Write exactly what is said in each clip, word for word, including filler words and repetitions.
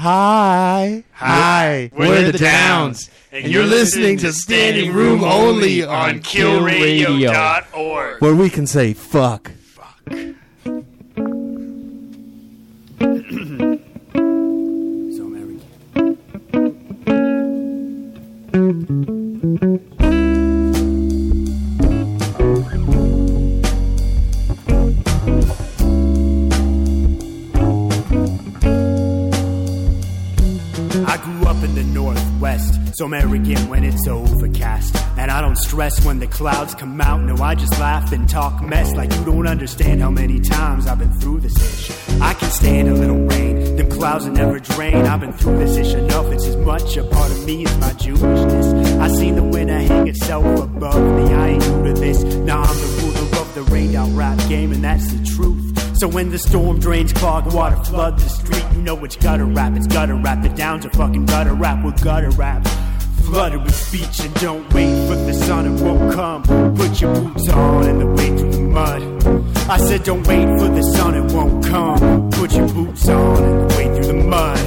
Hi. Hi. We're, We're the, the Downs. And, and you're listening to Standing Room Only on kill radio dot org. Where we can say fuck. Fuck. So American. I grew up in the Northwest, so arrogant when it's overcast. And I don't stress when the clouds come out. No, I just laugh and talk mess like you don't understand how many times I've been through this ish. I can stand a little rain, them clouds will never drain. I've been through this ish enough, it's as much a part of me as my Jewishness. I seen the winter hang itself above me, I ain't new to this. Now I'm the ruler of the rained out rap game, and that's the truth. So when the storm drains, clog water, flood the street, you know it's gutter rap, it's gutter rap. The Downs are fucking gutter rap, we're gutter rap. Flooded with speech and don't wait for the sun, it won't come. Put your boots on and the way through the mud. I said don't wait for the sun, it won't come. Put your boots on and the way through the mud.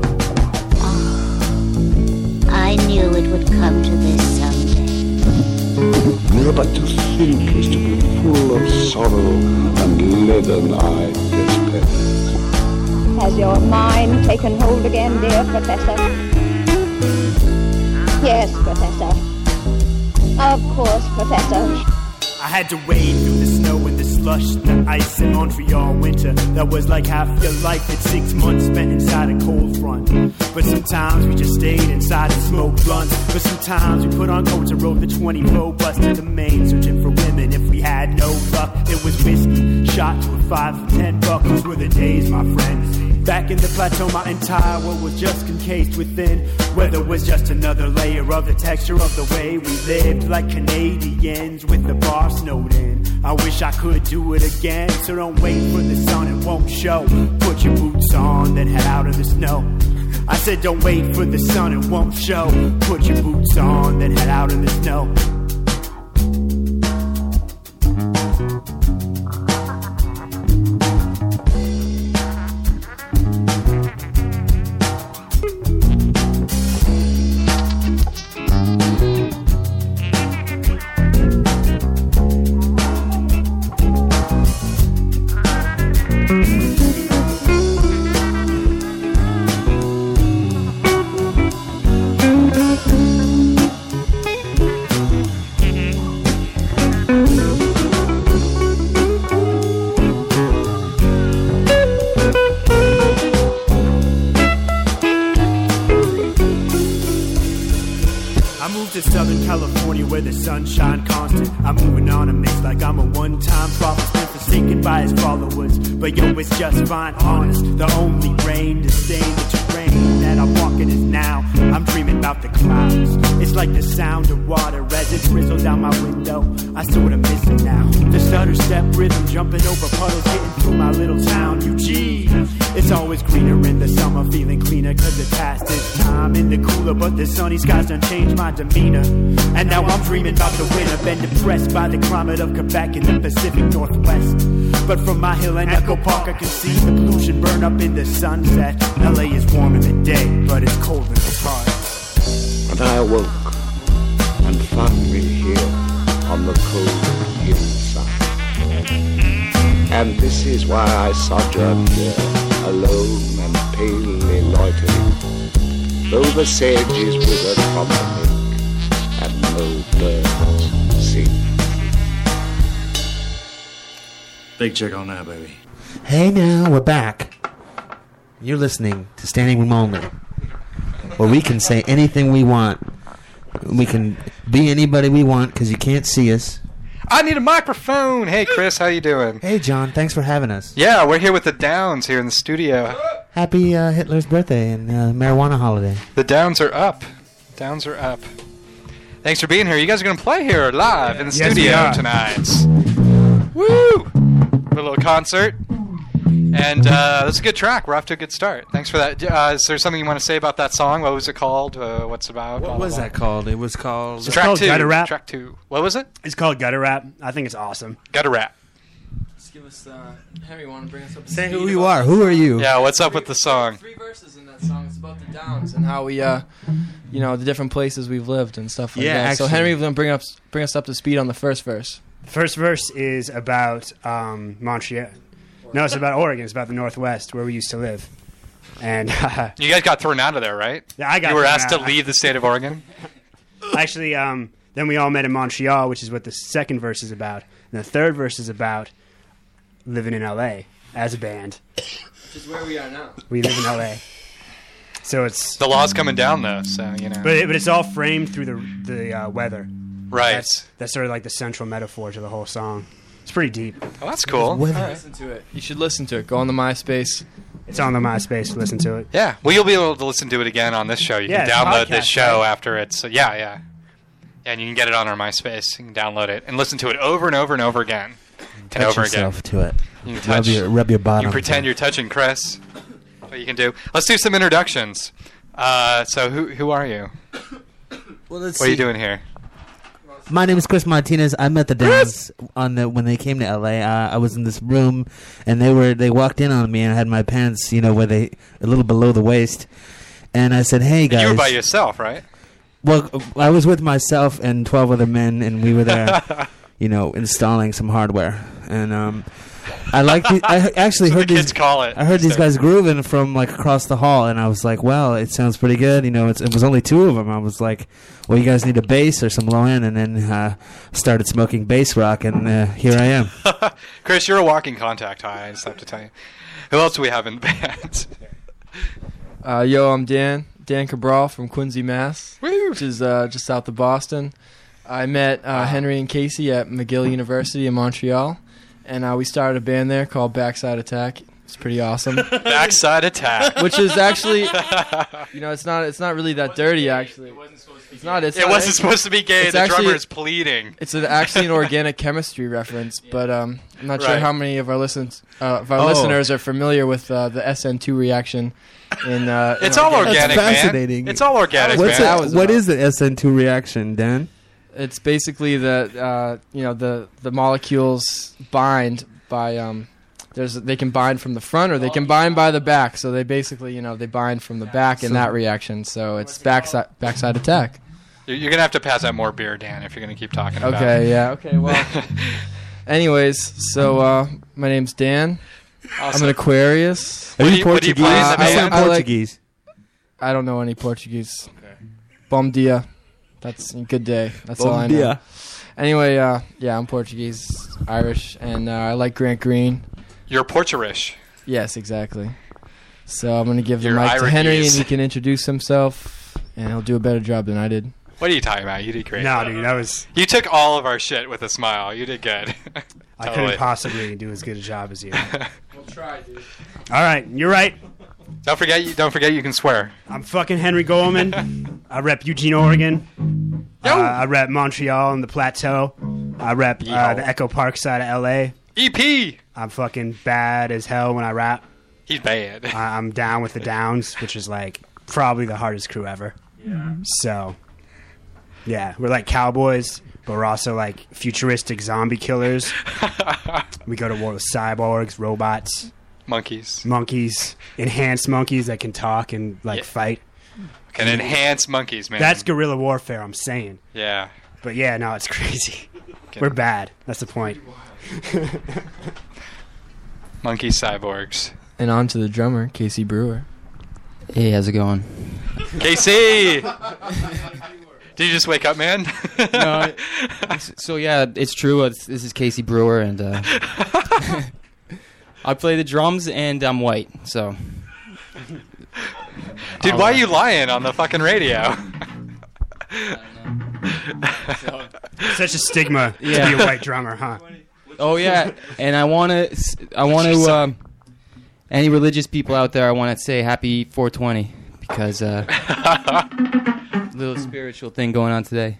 Oh, I knew it would come to this someday. Never to think is to be full of sorrow and leaden-eyed despair. Has your mind taken hold again, dear Professor? Yes, Professor. Of course, Professor. I had to wade through the snow and the slush, the ice in Montreal winter. That was like half your life. It's six months spent inside a cold front. But sometimes we just stayed inside and smoked blunts. But sometimes we put on coats and rode the twenty-four bus to the main, searching for women. If we had no luck, it was whiskey, shot to a five for ten bucks. Those were the days, my friends. Back in the plateau, my entire world was just encased within. Weather was just another layer of the texture of the way we lived, like Canadians with the bar snowed in. I wish I could do it again, so don't wait for the sun, it won't show. Put your boots on, then head out in the snow. I said don't wait for the sun, it won't show. Put your boots on, then head out in the snow. Sunshine constant. I'm moving on a mix like I'm a one-time prophet, been forsaken by his followers. But yo, it's just fine, honest. The only rain to stain the terrain that I'm walking is now. I'm dreaming about the clouds. It's like the sound of water as it drizzles down my window. I sort of miss it now. The stutter step rhythm jumping over puddles, getting through my little town, Eugene. It's always greener in the summer, feeling cleaner cause it passed its time in the cooler. But the sunny skies done changed my demeanor. And now I'm dreaming about the winter, been depressed by the climate of Quebec in the Pacific Northwest. But from my hill in Echo Park I can see the pollution burn up in the sunset. L A is warm in the day, but it's cold in its heart. And I awoke and found me here on the cold hillside. And this is why I sojourn here, alone and palely loitering, though the sage is withered from the milk and no birds sing. Big check on that, baby. Hey now, we're back. You're listening to Standing Room Only, where we can say anything we want. We can be anybody we want because you can't see us. I need a microphone. Hey, Chris, how you doing? Hey, John, thanks for having us. Yeah, we're here with the Downs here in the studio. Happy uh, Hitler's birthday and uh, marijuana holiday. The Downs are up. Downs are up. Thanks for being here. You guys are going to play here live in the yes, studio tonight. Woo! A little concert. And uh, that's a good track. We're off to a good start. Thanks for that. Uh, is there something you want to say about that song? What was it called? Uh, what's it about? What blah, was blah, that called? It was called... It's track called two. Gutter Rap. Track two. What was it? It's called Gutter Rap. I think it's awesome. Gutter Rap. give us, uh, Henry, want to bring us up to Say speed who you about are. this Who song? are you? Yeah, what's up Three- with the song? Three verses in that song. It's about the Downs and how we, uh, you know, the different places we've lived and stuff like Yeah, that. So actually- Henry, going to bring up, bring us up to speed on the first verse. First verse is about um, Montreal. No, it's about Oregon. It's about the Northwest, where we used to live. And uh, You guys got thrown out of there, right? Yeah, I got You were thrown asked out. to leave the state of Oregon? actually, um, then we all met in Montreal, which is what the second verse is about. And the third verse is about living in L A as a band. Which is where we are now. We live in L A. So it's The law's coming down, though, so, you know. but it, but it's all framed through the the uh, weather. Right. That's that's sort of like the central metaphor to the whole song. It's pretty deep. Oh, that's cool. Listen to it. You should listen to it. Go on the MySpace. It's on the MySpace. Listen to it. Yeah. Well, you'll be able to listen to it again on this show. You Yeah, can it's a download podcast, this show right? after it's... Uh, yeah, yeah. And you can get it on our MySpace. You can download it and listen to it over and over and over again. And Touch over yourself again. to it. You can Rub touch... your, rub your You bottom. can pretend you're touching Chris. What you can do. Let's do some introductions. Uh, so who who are you? Well, let's What are you see. doing here? My name is Chris Martinez. I met the Downs on the when they came to L A. Uh, I was in this room, and they were they walked in on me, and I had my pants, you know, where they a little below the waist, and I said, "Hey guys." You were by yourself, right? Well, I was with myself and twelve other men, and we were there, you know, installing some hardware. And um, I like. The, I actually So heard the these. kids call it. I heard these So- guys grooving from like across the hall, and I was like, "Well, it sounds pretty good." You know, it's, it was only two of them. I was like, "Well, you guys need a bass or some low end," and then uh, started smoking bass rock, and uh, here I am. Chris, you're a walking contact high. I just have to tell you. Who else do we have in the band? Uh, yo, I'm Dan. Dan Cabral from Quincy, Mass, Woo! which is uh, just south of Boston. I met uh, Henry and Casey at McGill University in Montreal, and uh, we started a band there called Backside Attack. It's pretty awesome. Backside attack. Which is actually, you know, it's not it's not really that dirty actually. It's not. It's It not, wasn't supposed to be gay. it's The actually- drummer is pleading. It's an, actually an organic chemistry reference, but um, I'm not sure Right. how many of our listens uh, of our Oh. listeners are familiar with uh, the S N two reaction. In uh, in It's all organic, man. fascinating. It's all organic, What's man. That it, was what about- is the S N two reaction, Dan? It's basically the uh, you know the the molecules bind by um, there's they can bind from the front or they can bind by the back. So they basically you know they bind from the back in So- that reaction. So it's backside backside attack. You're you're gonna have to pass out more beer, Dan, if you're gonna keep talking about Okay, it. yeah, okay, well. Anyways, so uh, my name's Dan. I'm an Aquarius. Are What do you you- what do you Portuguese? play in the You band? sound I like- Portuguese. I don't know any Portuguese. Bom dia. That's a good day. That's all I know. Yeah. Anyway, uh, yeah, I'm Portuguese, Irish, and uh, I like Grant Green. You're Porturish. Yes, exactly. So I'm going to give the You're mic to Henry, and Iraqis. he can introduce himself, and he'll do a better job than I did. What are you talking about? You did great. No, dude, that was You took all of our shit with a smile. You did good. I Totally. couldn't possibly do as good a job as you. We'll try, dude. All right, you're right. Don't forget you. Don't forget you can swear. I'm fucking Henry Goleman. I rep Eugene, Oregon. Uh, I rep Montreal and the Plateau. I rep uh, Yeehaw. the Echo Park side of L A. E P. I'm fucking bad as hell when I rap. He's bad. I- I'm down with the Downs, which is like probably the hardest crew ever. Yeah. So, yeah, we're like cowboys, but we're also like futuristic zombie killers. We go to war with cyborgs, robots, Monkeys. monkeys, enhanced monkeys that can talk and like Yeah. fight. Can enhance monkeys, man. That's guerrilla warfare, I'm saying. yeah. But yeah, no, it's crazy. Get We're it. bad. That's the point. Monkey cyborgs. And on to the drummer, Casey Brewer. Hey, how's it going? Casey. Did you just wake up, man? No, so yeah, it's true. Uh, this this is Casey Brewer, and uh, I play the drums, and I'm white. So, Dude, why are you lying on the fucking radio? Such a stigma Yeah. to be a white drummer, huh? oh yeah, and I want to, I want to, um, any religious people out there, I want to say happy four twenty because uh, little spiritual thing going on today.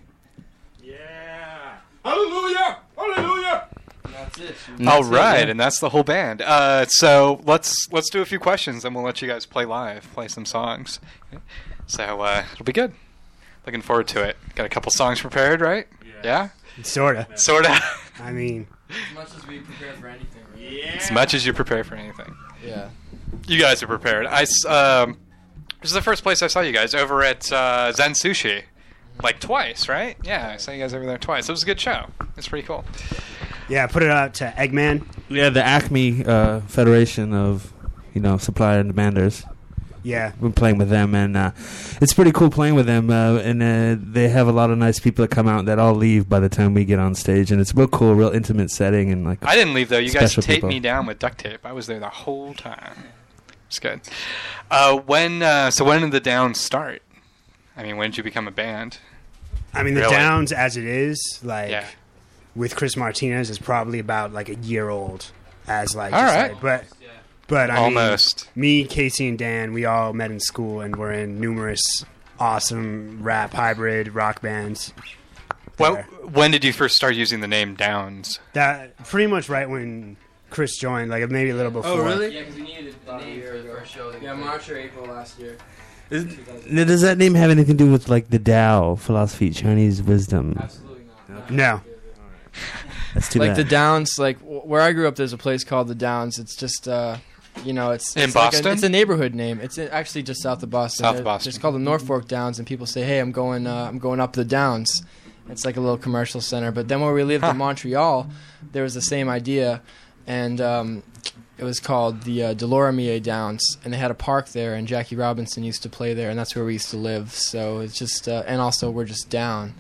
Hallelujah! Hallelujah! That's it. And All that's it, right, yeah. and that's the whole band. Uh, so let's let's do a few questions, and we'll let you guys play live, play some songs. So uh, it'll be good. Looking forward to it. Got a couple songs prepared, right? Yeah. Sorta. Sort of. I mean, As much as we prepare for anything. Right? Yeah. As much as you prepare for anything. Yeah. You guys are prepared. I, s- um, this is the first place I saw you guys, over at uh, Zen Sushi. Like twice, right? Yeah, I saw you guys over there twice. It was a good show. It's pretty cool. Yeah, put it out to Eggman. Yeah, the Acme uh, Federation of, you know, supplier and demanders. Yeah. We're playing with them, and uh, it's pretty cool playing with them. Uh, and uh, they have a lot of nice people that come out that all leave by the time we get on stage, and it's real cool, real intimate setting, and like. I didn't leave though. You guys special taped people. me down with duct tape. I was there the whole time. It's good. Uh, when? Uh, so when did the Downs start? I mean, when did you become a band? I mean, the Really? Downs, as it is, like, Yeah. with Chris Martinez, is probably about, like, a year old. As, like, All just, right. like but, but, I Almost. mean, me, Casey, and Dan, we all met in school, and we're in numerous awesome rap, hybrid, rock bands. Well, there. when did you first start using the name Downs? That, pretty much right when Chris joined, like, maybe a little before. Yeah, because we needed the name for the first show. Yeah, March or April last year. Is, now, does that name have anything to do with like the Tao philosophy, Chinese wisdom? Absolutely not. No. That's too like bad. the Downs, like w- where I grew up, there's a place called the Downs. It's just, uh, you know, it's, In it's like a- Boston? it's a neighborhood name. It's in, actually just south of Boston. South of It- Boston. It's called the Norfolk Downs, and people say, "Hey, I'm going, uh, I'm going up the Downs." It's like a little commercial center. But then when we lived Huh. in Montreal, there was the same idea, and um, it was called the uh, Delormier Downs, and they had a park there, and Jackie Robinson used to play there, and that's where we used to live. So it's just, uh, and also we're just down.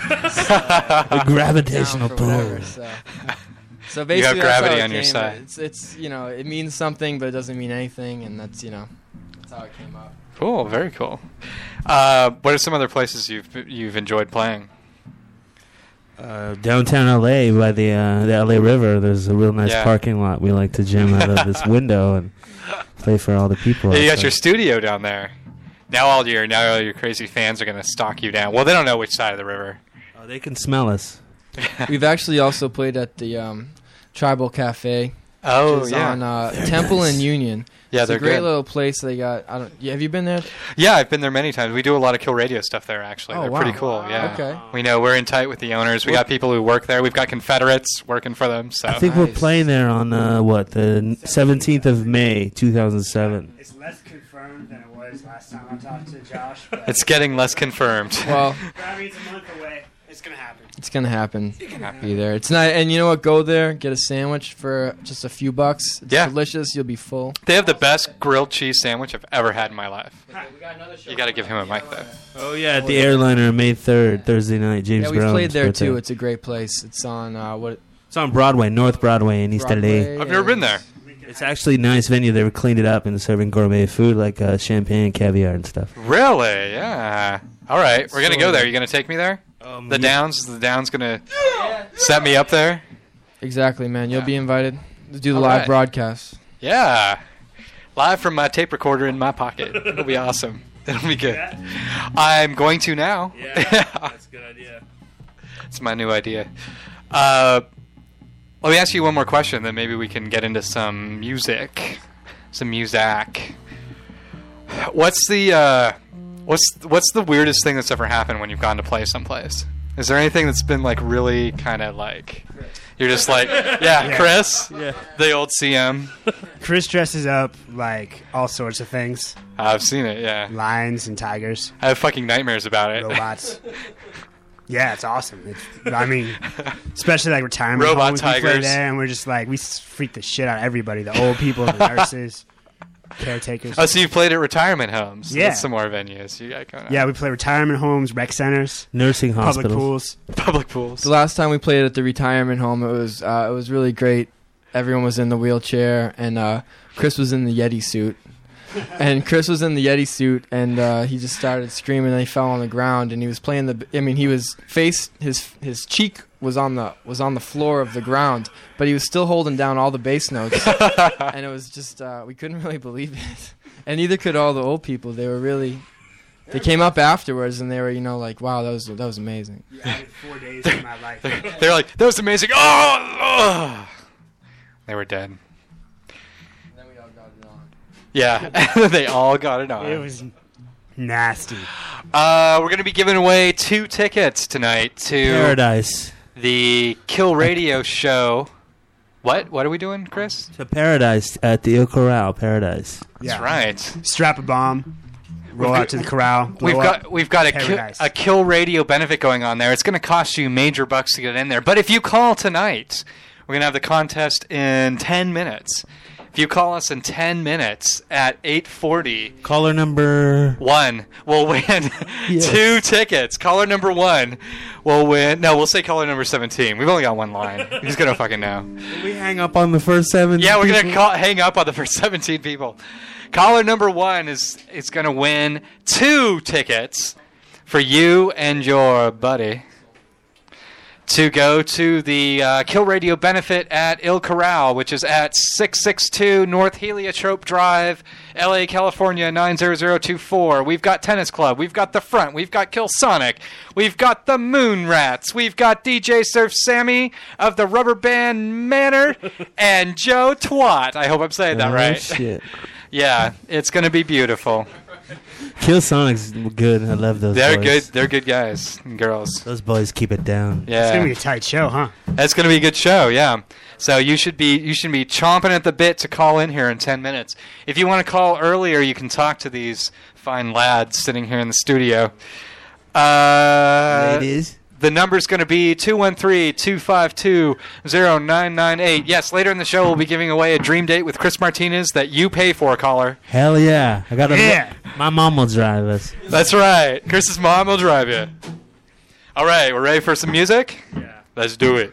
The gravitational Down for whatever, pull. so. So You have basically, that's gravity how it on your came. side. It's, it's, you know, it means something, but it doesn't mean anything, and that's, you know, that's how it came up. Cool, very cool. Uh, what are some other places you've you've enjoyed playing? Uh, downtown L A by the uh, the L A River, there's a real nice Yeah. parking lot. We like to jam out of this window and play for all the people. Yeah, you got outside. your studio down there. Now all your now all your crazy fans are gonna stalk you down. Well, they don't know which side of the river. Oh, they can smell us. We've actually also played at the um, Tribal Cafe. Oh, which is yeah. on uh, Very Temple nice. and Union. Yeah, it's they're a great good. little place. They got. I don't. Yeah, have you been there? Yeah, I've been there many times. We do a lot of Kill Radio stuff there, actually. Oh, They're wow. pretty cool. Yeah. Okay. We know we're in tight with the owners. We got people who work there. We've got Confederates working for them. So I think we're Nice. playing there on uh, what the seventeenth of May, two thousand seven. It's less confirmed than it was last time I talked to Josh. But, it's getting less confirmed. Well, but I mean, it's a month away. It's going to happen. it's gonna happen. Be there. It's not. And you know what? Go there, get a sandwich for just a few bucks. It's Yeah. delicious. You'll be full. They have the best grilled cheese sandwich I've ever had in my life. You got to give him a mic though. Oh yeah, at the Airliner, May third, Thursday night. James Yeah, we Brown's played there birthday. too. It's a great place. It's on uh, what? It's on Broadway, North Broadway in East L A. Broadway I've never been and- there. It's actually a nice venue. They've cleaned it up and serving gourmet food like uh, champagne and caviar and stuff. Really? Yeah. All right, we're gonna go there. You gonna take me there? Um, The Downs. The Downs gonna set me up there. Exactly, man. You'll Yeah. be invited to do the All live right. broadcast. Yeah. Live from my tape recorder in my pocket. It'll be awesome. It'll be good. I'm going to now. that's a good idea. It's my new idea. Uh, let me ask you one more question, then maybe we can get into some music. Some music. What's the uh, what's what's the weirdest thing that's ever happened when you've gone to play someplace? Is there anything that's been like really kind of like you're just like yeah, Yeah. Chris, Yeah. the old C M. Chris dresses up like all sorts of things. I've seen it. Yeah, Lions and tigers, I have fucking nightmares about it. robots. Yeah, it's awesome. It's, I mean, especially like retirement Robot homes. We play tigers. there, and we're just like we s- freak the shit out of everybody. The old people, the nurses, caretakers. Oh, so you played at retirement homes? Yeah. That's some more venues you got going on. Yeah, we play retirement homes, rec centers, Nursing public hospitals. pools. Public pools. The last time we played at the retirement home, it was uh, it was really great. Everyone was in the wheelchair, and uh, Chris was in the Yeti suit. And Chris was in the Yeti suit, and uh, he just started screaming, and he fell on the ground, and he was playing the. I mean, he was face his his cheek was on the was on the floor of the ground, but he was still holding down all the bass notes, and it was just uh, we couldn't really believe it, and neither could all the old people. They were really. They came up afterwards, and they were, you know, like, "Wow, that was that was amazing." You added four days to my life. They're like, that was amazing. Oh, oh. They were dead. Then we all got it on. Yeah, they all got it on. It was nasty. Uh, we're gonna be giving away two tickets tonight to Paradise. the Kill Radio show What? What are we doing, Chris? To Paradise at the Il Corral, Paradise. That's right. Strap a bomb, roll out to the corral. blow We've up. got we've got a kill, Paradise. a Kill Radio benefit going on there. It's going to cost you major bucks to get in there. But if you call tonight, we're going to have the contest in ten minutes. If you call us in ten minutes at eight forty, Caller number one will win Yes. two tickets. Caller number one will win. No, we'll say caller number seventeen. We've only got one line. Who's going to fucking know? Did we hang up on the first seven? Yeah, we're going people? to call, hang up on the first seventeen people. Caller number one is, is going to win two tickets for you and your buddy to go to the uh, Kill Radio benefit at Il Corral, which is at six sixty-two North Heliotrope Drive, L A, California, nine zero zero two four. We've got Tennis Club. We've got The Front. We've got Kill Sonic. We've got the Moon Rats. We've got D J Surf Sammy of the Rubber Band Manor and Joe Twat. I hope I'm saying that Oh, right. shit. Yeah, it's going to be beautiful. Kill Sonic's good. I love those They're boys. good. They're good guys and girls. Those boys keep it down. Yeah. It's gonna be a tight show, huh? That's going to be a good show, yeah. So you should be you should be chomping at the bit to call in here in ten minutes. If you want to call earlier, you can talk to these fine lads sitting here in the studio. Uh, Ladies. The number's going to be two one three, two five two, zero nine nine eight. Yes, later in the show, we'll be giving away a dream date with Chris Martinez that you pay for, caller. Hell yeah. I got a Yeah. My mom will drive us. That's right. Chris's mom will drive you. All right, we're ready for some music? Yeah. Let's do it.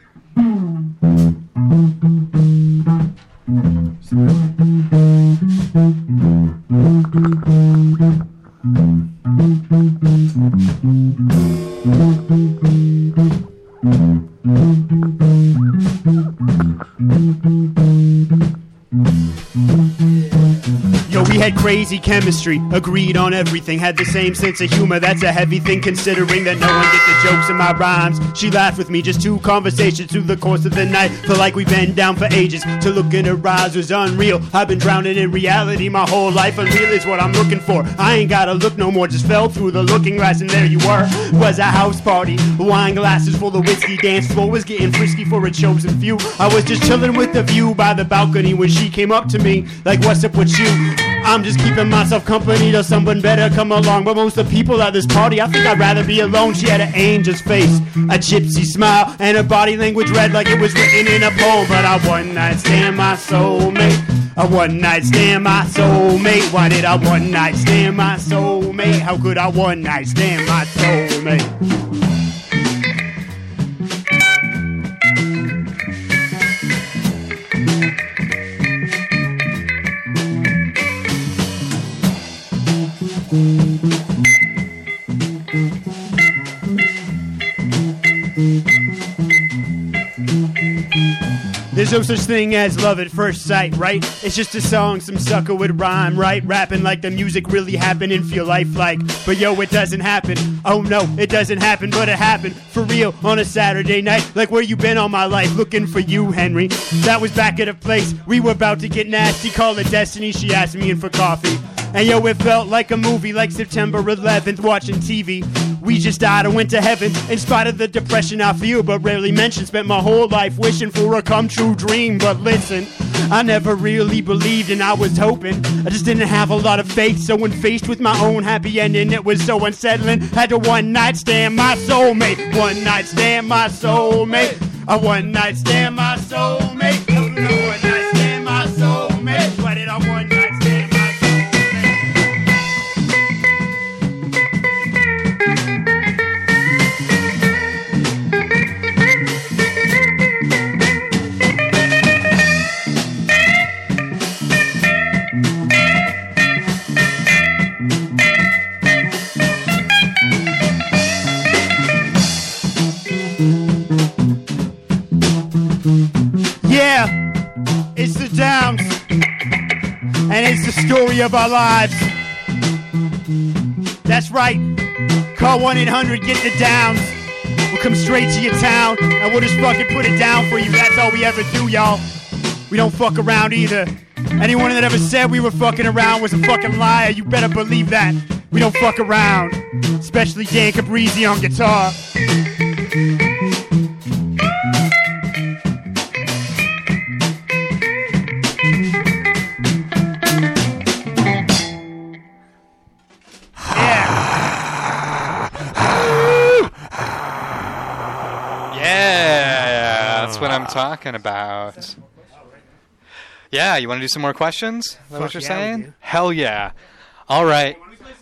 Yo, we had crazy chemistry, agreed on everything, had the same sense of humor. That's a heavy thing considering that no one get the jokes in my rhymes. She laughed with me, just two conversations through the course of the night. Feel like we've been down for ages. To look in her eyes was unreal. I've been drowning in reality my whole life. Unreal is what I'm looking for. I ain't gotta look no more, just fell through the looking glass and there you were. Was a house party, wine glasses full of whiskey, dance floor was getting frisky for a chosen few. I was just chilling with the view by the balcony when she came up to me like, what's up with you? I'm just keeping myself company till someone better come along. But most of the people at this party, I think I'd rather be alone. She had an angel's face, a gypsy smile, and her body language read like it was written in a poem. But I one night stand my soulmate. I one night stand my soulmate. Why did I one night stand my soulmate? How could I one night stand my soulmate? There's no such thing as love at first sight, right? It's just a song some sucker would rhyme, right? Rapping like the music really happened and feel lifelike. But yo, it doesn't happen. Oh no, it doesn't happen, but it happened for real on a Saturday night. Like where you been all my life, looking for you, Henry. That was back at a place we were about to get nasty. Call it destiny, she asked me in for coffee. And yo, it felt like a movie, like September eleventh, watching T V. We just died and went to heaven, in spite of the depression I feel, but rarely mentioned. Spent my whole life wishing for a come-true dream. But listen, I never really believed and I was hoping. I just didn't have a lot of faith, so when faced with my own happy ending, it was so unsettling. Had to one night stand my soulmate. One night stand my soulmate. I one night stand my soulmate. I one night stand my soulmate. Why did I one night stand my soulmate? Yeah, it's the Downs, and it's the story of our lives. That's right. Call one eight hundred get the Downs. We'll come straight to your town, and we'll just fucking put it down for you. That's all we ever do, y'all. We don't fuck around either. Anyone that ever said we were fucking around was a fucking liar. You better believe that. We don't fuck around. Especially Dan Cabrizi on guitar. I'm talking about. Yeah, you want to do some more questions? Is that Fuck what you're yeah, saying? we do. Hell yeah. All right.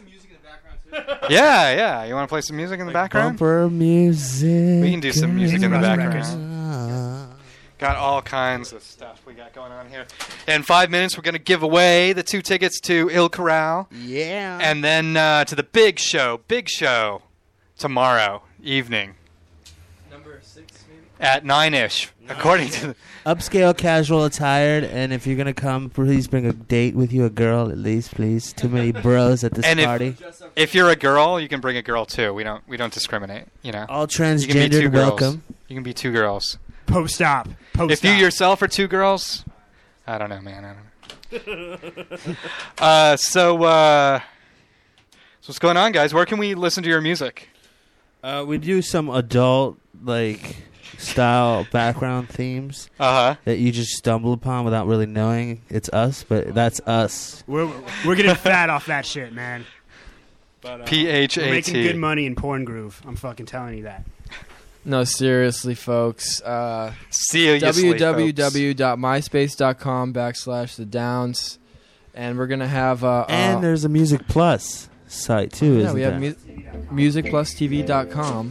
Yeah, yeah. You want to play some music in the background? Bumper music. We can do some music in the Rush background. Got all kinds of stuff we got going on here. In five minutes, we're going to give away the two tickets to Il Corral. Yeah. And then uh, to the big show, big show, tomorrow evening. Number six, maybe? At nine-ish, according to the... Upscale casual attired, and if you're gonna come, please bring a date with you, a girl at least, please. Too many bros at this and party. If, if you're a girl, you can bring a girl too. We don't we don't discriminate, you know. All You can be two transgendered, girls. welcome. You can be two girls. Post op. Post If you op. yourself are two girls, I don't know, man. I don't know. uh, so, uh, so what's going on, guys? Where can we listen to your music? Uh, we do some adult like style background themes Uh-huh. that you just stumble upon without really knowing it's us, but that's us. We're we're getting fat off that shit, man. But, uh, P H A T. We're making good money in Porn Groove. I'm fucking telling you that. No, seriously, folks. Uh, Seriously, www.myspace.com backslash the Downs. And we're going to have... Uh, And uh, there's a Music Plus site too, yeah, isn't we have there? mu- music plus t v dot com.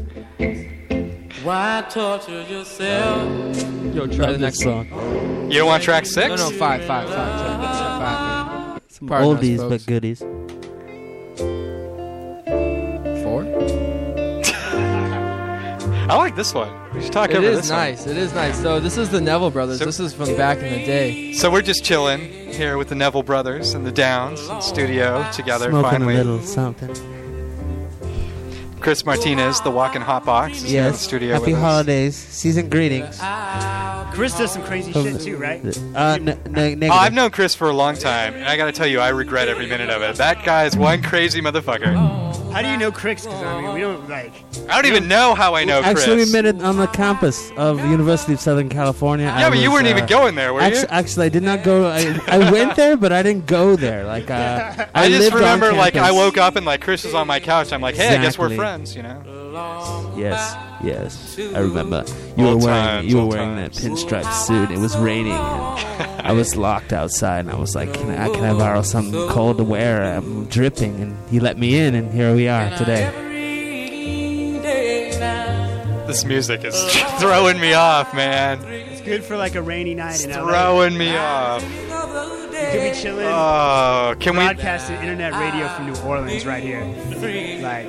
Why torture yourself? Yo, try the next song. You don't want track six? No, no, five, five, five, five, five. Some Pardon us, oldies folks. but goodies. Four? I like this one. We should talk It over is this nice. It is nice. So this is the Neville Brothers. So- this is from back in the day. one. So we're just chilling here with the Neville brothers and the Downs in studio together. Smoking finally, a little something. Chris Martinez, the Walking Hot Box, is here in the Yes. studio Happy with us. holidays. Season greetings. Chris does some crazy shit too, right? Uh, n- n- negative. Oh, I've known Chris for a long time, and I got to tell you, I regret every minute of it. That guy is one crazy motherfucker. How do you know Chris? Because I mean, we don't like. I don't even know how I know Chris. Actually, we met it on the campus of University of Southern California. Yeah, I but you was, weren't uh, even going there, were actu- you? Actually, I did not go. I, I went there, but I didn't go there. Like, uh, I, I just lived on remember, like, I campus. woke up and, like, Chris was on my couch. I'm like, hey, I guess we're Exactly. friends, you know? Yes, yes, I remember. You Old were wearing times, you were old wearing that times. pinstripe suit. It was raining. And I was locked outside, and I was like, "Can I can I borrow something cold to wear? I'm dripping." And he let me in, and here we are today. This music is throwing me off, man. It's good for like a rainy night in L A. Throwing me off. You could be chilling. Oh, can we? broadcasting internet radio from New Orleans right here. Like,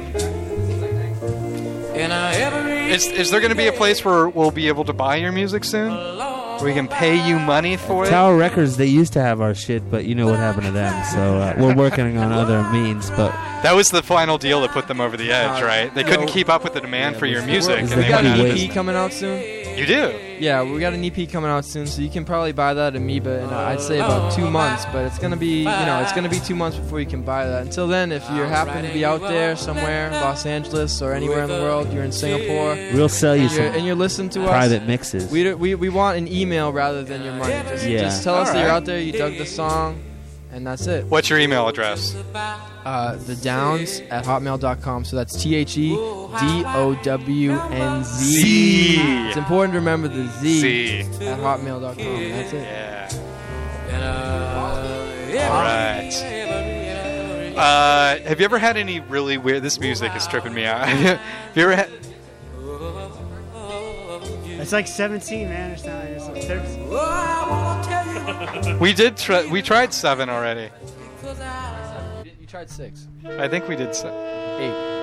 Is, is there going to be a place where we'll be able to buy your music soon? Where we can pay you money for it? Tower Records, they used to have our shit, but you know what happened to them. So uh, we're working on other means. But That was the final deal that put them over the edge, Uh, right? They couldn't no. keep up with the demand for your music, Is and the they We got went an out of E P business. coming out soon. You do? Yeah, we got an E P coming out soon, so you can probably buy that at Amoeba in uh, I'd say about two months. But it's gonna be, you know, it's gonna be two months before you can buy that. Until then, if you happen to be out there somewhere, Los Angeles or anywhere in the world, you're in Singapore, we'll sell you and you're, some and you're listening to us. private mixes. We, do- we we want an email rather than your money. Just, Yeah. just tell us that you're Alright. out there, you dug the song, and that's it. What's your email address? Uh, the Downs at hotmail dot com. So that's T H E D O W N Z. Z. It's important to remember the Z, Z. at hotmail dot com. That's it. Yeah. All right. Uh, have you ever had any really weird? This music is tripping me out. have you ever had? it's like seventeen, man. It's not. It's like thirteen. We did. Try, we tried seven already. You tried six. I think we did. Se- Eight.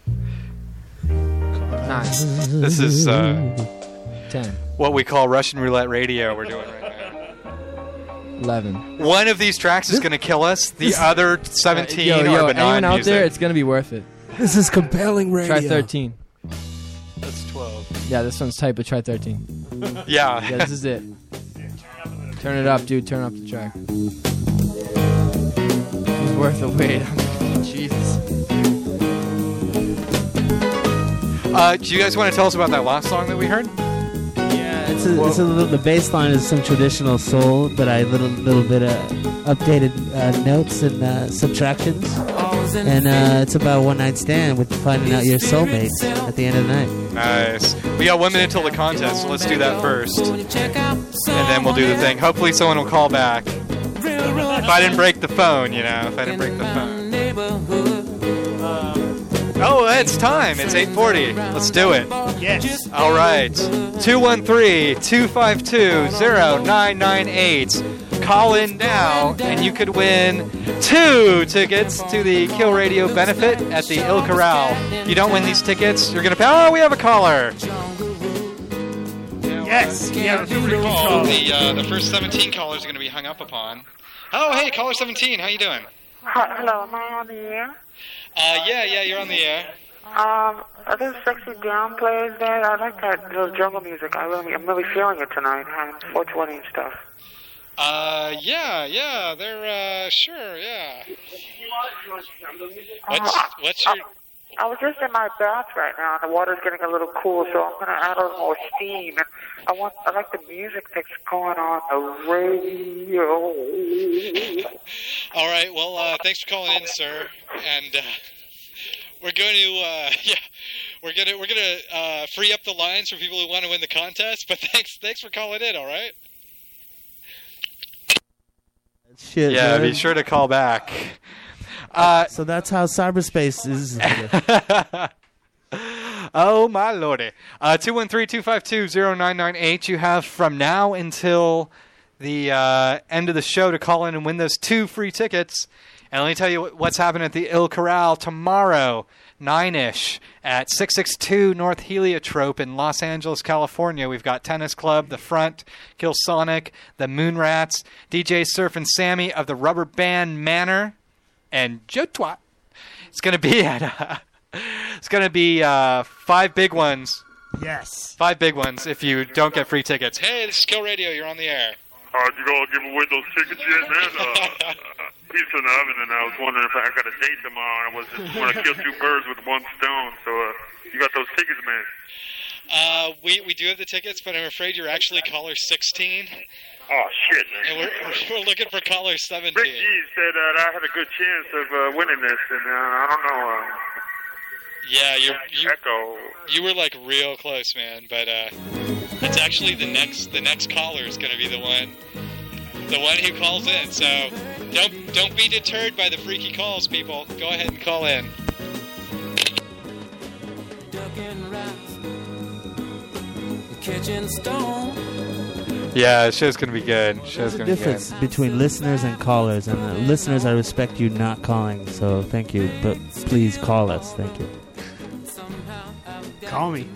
Nine. this is uh, Ten. what we call Russian roulette radio. We're doing right now. Eleven. One of these tracks is going to kill us. The other seventeen yo, are yo, benign anyone out music. there, it's gonna be worth it. This is compelling radio. Try thirteen. That's twelve. Yeah, this one's tight, but try thirteen. Yeah. Yeah, this is it. Turn it up, dude. Turn up the track. It's worth the wait. Jesus. Uh, do you guys want to tell us about that last song that we heard? Yeah, it's a, it's a little. The bass line is some traditional soul, but I little little bit of updated uh, notes and uh, subtractions. And uh, it's about one night stand with finding out your soulmates at the end of the night. Nice. We got one minute until the contest, so let's do that first. And then we'll do the thing. Hopefully someone will call back. If I didn't break the phone, you know, if I didn't break the phone. Oh, it's time. It's eight forty. Let's do it. Yes. All right. two one three, two five two, zero nine nine eight. Call in now, and you could win two tickets to the Kill Radio benefit at the Il Corral. If you don't win these tickets, you're going to pay. Oh, we have a caller. Yes. Yeah. Call. The, uh, the first seventeen callers are going to be hung up upon. Oh, hey, caller seventeen. How you doing? Hello, am I on the air? Uh, yeah, yeah, you're on the air. Um, are there sexy down players there? I like that little jungle music. I really, I'm really feeling it tonight. Um, four twenty and stuff. Uh, yeah, yeah, they're, uh, sure, yeah. What's, Uh, what's your... I was just in my bath right now, and the water's getting a little cool, so I'm going to add a little more steam. And I want, I like the music that's going on the radio. All right, well, uh, thanks for calling in, sir. And, uh, we're going to, uh, yeah, we're gonna, we're gonna, uh, free up the lines for people who want to win the contest, but thanks, thanks for calling in, all right? Shit, Yeah, man. be sure to call back. Uh, so that's how cyberspace is. Oh, my lordy. Uh, two one three, two five two, zero nine nine eight. You have from now until the uh, end of the show to call in and win those two free tickets. And let me tell you what's happening at the Il Corral tomorrow, nine-ish, at six sixty-two North Heliotrope in Los Angeles, California. We've got Tennis Club, The Front, Kill Sonic, The Moonrats, D J Surf and Sammy of the Rubber Band Manor, and Joe Twat. It's going to be at... Uh, it's going to be uh, five big ones. Yes. Five big ones if you don't get free tickets. Hey, this is Kill Radio. You're on the air. Uh, you gonna give away those tickets yet, man? Uh, peace in the oven, and I was wondering if I got a date tomorrow. I was just want to kill two birds with one stone. So, uh, you got those tickets, man? Uh, we we do have the tickets, but I'm afraid you're actually caller sixteen. Oh shit, man! And we're we're looking for caller seventeen. Rick G said uh, that I had a good chance of uh, winning this, and uh, I don't know. Uh, Yeah, you're, you Echo. you were like real close, man. But uh, it's actually the next the next caller is going to be the one, the one who calls in. So don't don't be deterred by the freaky calls, people. Go ahead and call in. Kitchen stone. Yeah, the show's going to be good. Show's There's a going to be good. difference between listeners and callers, and uh, listeners, I respect you not calling, so thank you. But please call us, thank you. Call me.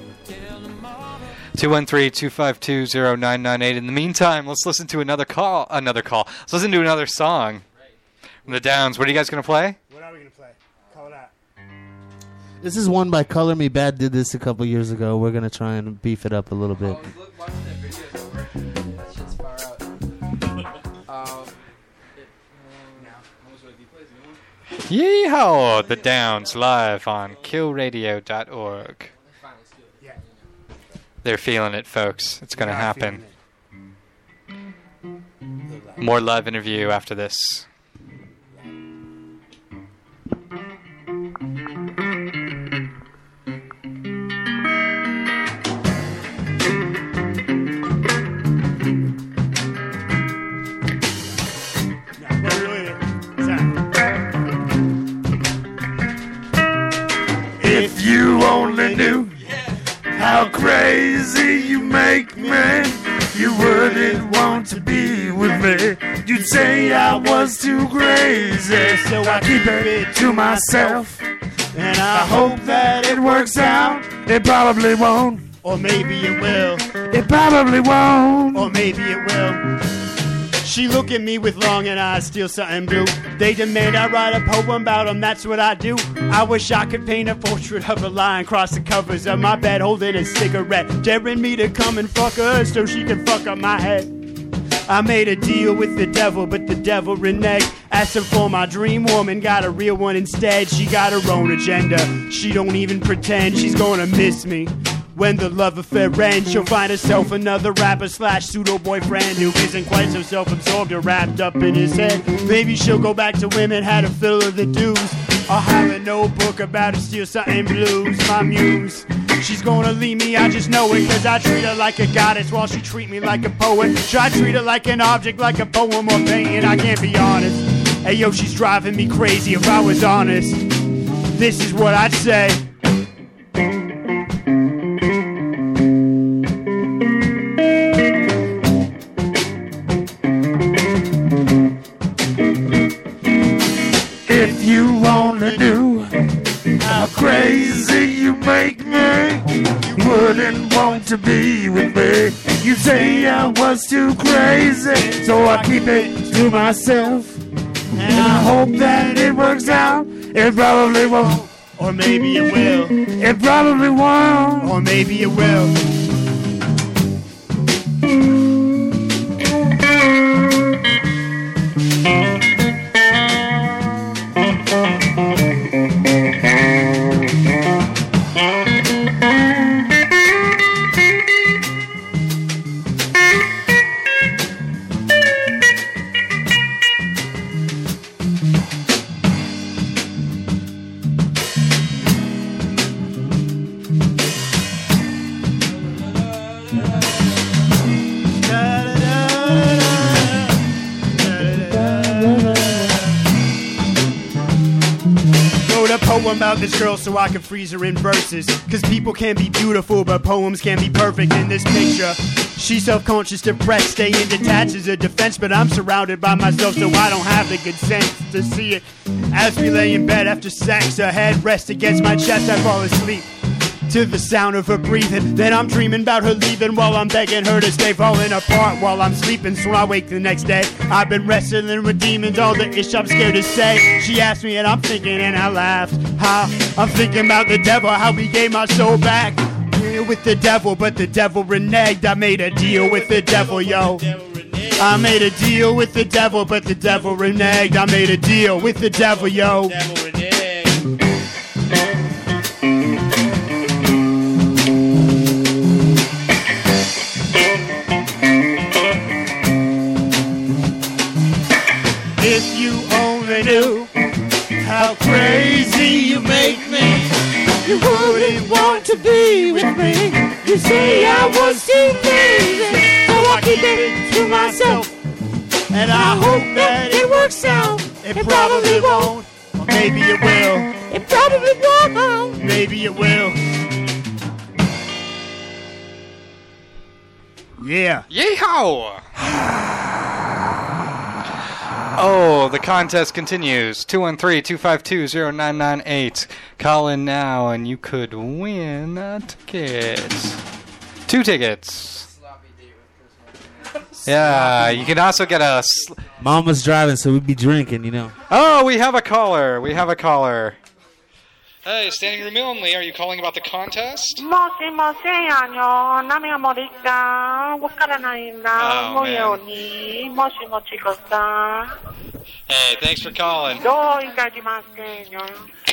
two one three, two five two, zero nine nine eight. In the meantime, let's listen to another call. Another call. Let's listen to another song from the Downs. What are you guys going to play? What are we going to play? Call it out. This is one by Color Me Bad. Did this a couple years ago. We're gonna try and beef it up a little bit. Yeehaw! The Downs live on kill radio dot org. They're feeling it, folks. It's going to happen. More live interview after this. If you only knew how crazy you make me, you wouldn't want to be with me. You'd say I was too crazy, so I keep it to myself. And I hope that it works out. It probably won't. Or maybe it will. It probably won't. Or maybe it will. She look at me with longing eyes, steal something blue. They demand I write a poem about them, that's what I do. I wish I could paint a portrait of a lion, cross the covers of my bed, holding a cigarette, daring me to come and fuck her so she can fuck up my head. I made a deal with the devil, but the devil reneged. Asked her for my dream woman, got a real one instead. She got her own agenda, she don't even pretend she's gonna miss me. When the love affair ends, she'll find herself another rapper slash pseudo boyfriend who isn't quite so self-absorbed or wrapped up in his head. Maybe she'll go back to women, how to fill her the dues. I'll have a notebook about to steal something blues. My muse, she's gonna leave me, I just know it, cause I treat her like a goddess while she treat me like a poet. Should I treat her like an object, like a poem or painting? I can't be honest. Hey yo, she's driving me crazy. If I was honest, this is what I'd say. If you only knew how crazy you make me, you wouldn't want to be with me. You say I was too crazy, so I keep it to myself. And I hope that it works out. It probably won't. Or maybe it will. It probably won't. Or maybe it will. About this girl so I can freeze her in verses. Cause people can be beautiful, but poems can be perfect in this picture. She's self-conscious, depressed, staying detached as a defense. But I'm surrounded by myself, so I don't have the good sense to see it. As we lay in bed after sex, her head rests against my chest, I fall asleep to the sound of her breathing. Then I'm dreaming about her leaving while I'm begging her to stay, falling apart while I'm sleeping. So I wake the next day, I've been wrestling with demons, all the ish I'm scared to say. She asked me and I'm thinking and I laughed. How? I'm thinking about the devil, how he gave my soul back. Deal with the devil, but the devil reneged. I made a deal with the devil, yo. I made a deal with the devil, but the devil reneged. I made a deal with the devil, yo. If you only knew how crazy you make me, you wouldn't want to be with me. You say I was too crazy, so I keep it to myself. And I hope that it works out. It probably won't, or maybe it will. It probably won't, maybe it will. Yeah. Yeehaw! Oh, the contest continues. two one three, two five two, zero nine nine eight. Call in now and you could win a ticket. Two tickets. Yeah, you can also get a... Sl- Mom was driving, so we'd be drinking, you know. Oh, we have a caller. We have a caller. Hey, standing room only. Are you calling about the contest? Moshi moshi 안녕. 남이가 머리가 와카라나이나 모요니 모시 모시 거사. Hey, thanks for calling. 너 이까지 마세요.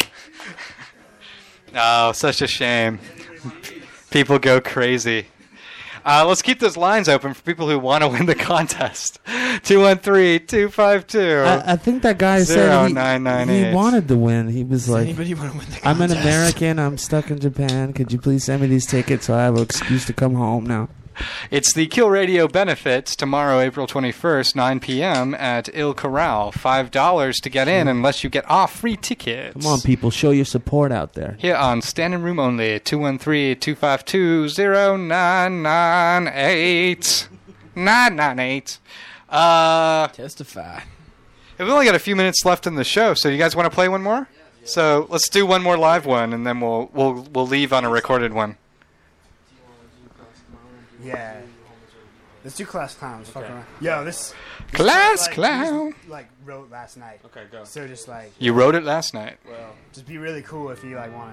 Oh, such a shame. People go crazy. Uh, let's keep those lines open for people who want to win the contest. two one three, two five two, I, I think that guy said he, nine nine he eight. wanted to win. He was Does like, anybody want to win the I'm an contest? American. I'm stuck in Japan. Could you please send me these tickets so I have an excuse to come home now? It's the Kill Radio Benefits tomorrow, April twenty-first, nine p.m. at Il Corral. five dollars to get in unless you get off free tickets. Come on, people. Show your support out there. Here on Standing Room Only, two one three, two five two, zero nine nine eight. nine nine eight. Uh, Testify. We've only got a few minutes left in the show, so you guys want to play one more? So let's do one more live one, and then we'll we'll we'll leave on a recorded one. Yeah. Let's do Class Clowns. Fuck around. Yo, this... this Class like, Clown. Just, like, wrote last night. Okay, go. So just, like... You wrote it last night. Well, just be really cool if you, like, wanted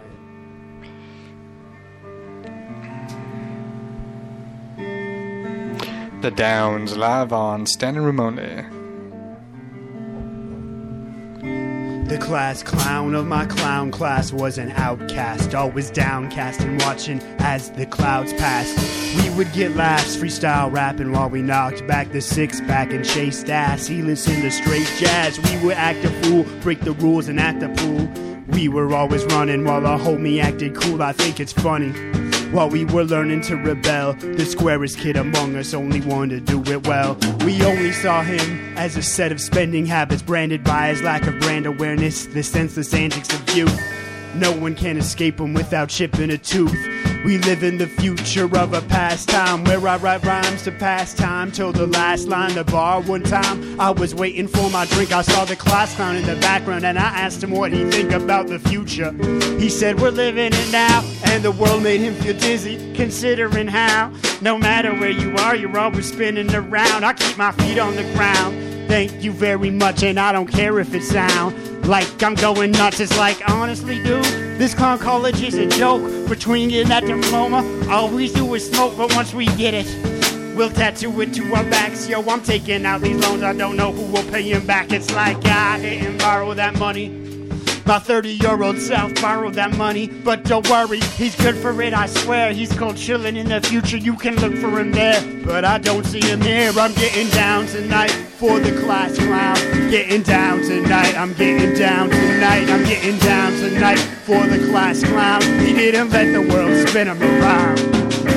it. The Downs live on Standing Room Only. The class clown of my clown class was an outcast, always downcast and watching as the clouds passed. We would get laughs, freestyle rapping while we knocked back the six-pack and chased ass. He listened to straight jazz. We would act a fool, break the rules and at the pool. We were always running while our homie acted cool. I think it's funny. While we were learning to rebel, the squarest kid among us only wanted to do it well. We only saw him as a set of spending habits branded by his lack of brand awareness, the senseless antics of youth. No one can escape him without chipping a tooth. We live in the future of a pastime where I write rhymes to pass time till the last line. The bar one time, I was waiting for my drink. I saw the class clown in the background and I asked him what he think about the future. He said we're living it now, and the world made him feel dizzy considering how no matter where you are, you're always spinning around. I keep my feet on the ground. Thank you very much, and I don't care if it sound like I'm going nuts. It's like, honestly, dude, this clown college is a joke. Between getting that diploma, all we do is smoke. But once we get it, we'll tattoo it to our backs. Yo, I'm taking out these loans, I don't know who will pay him back. It's like I didn't borrow that money. My thirty-year-old self borrowed that money. But don't worry, he's good for it, I swear. He's cold chillin' in the future, you can look for him there. But I don't see him here. I'm getting down tonight for the class clown. Getting down tonight, I'm getting down tonight. I'm getting down tonight for the class clown. He didn't let the world spin him around.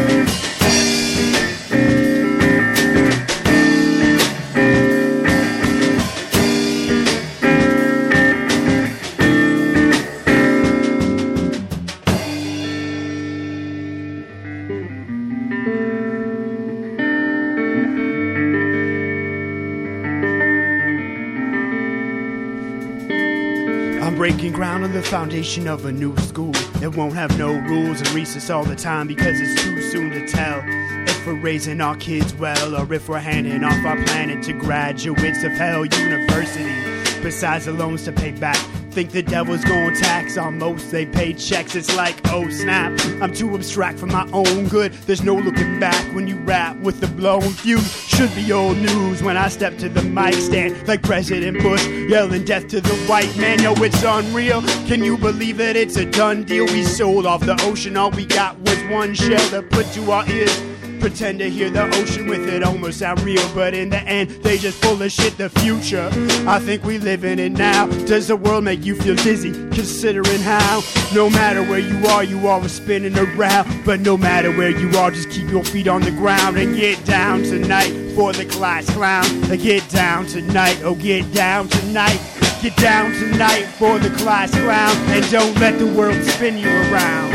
Breaking ground on the foundation of a new school. It won't have no rules and recess all the time because it's too soon to tell if we're raising our kids well or if we're handing off our planet to graduates of Hell University. Besides the loans to pay back, think the devil's gonna tax on most they pay checks. It's like, oh snap, I'm too abstract for my own good. There's no looking back when you rap with the blown fuse. Should be old news when I step to the mic stand like President Bush yelling death to the white man. Yo, it's unreal. Can you believe it? It's a done deal. We sold off the ocean. All we got was one shell to put to our ears. Pretend to hear the ocean with it almost sound real, but in the end they just full of shit. The future, I think we live in it now. Does the world make you feel dizzy considering how no matter where you are, you always spinning around? But no matter where you are, just keep your feet on the ground and get down tonight for the class clown. Get down tonight, oh get down tonight. Get down tonight for the class clown, and don't let the world spin you around.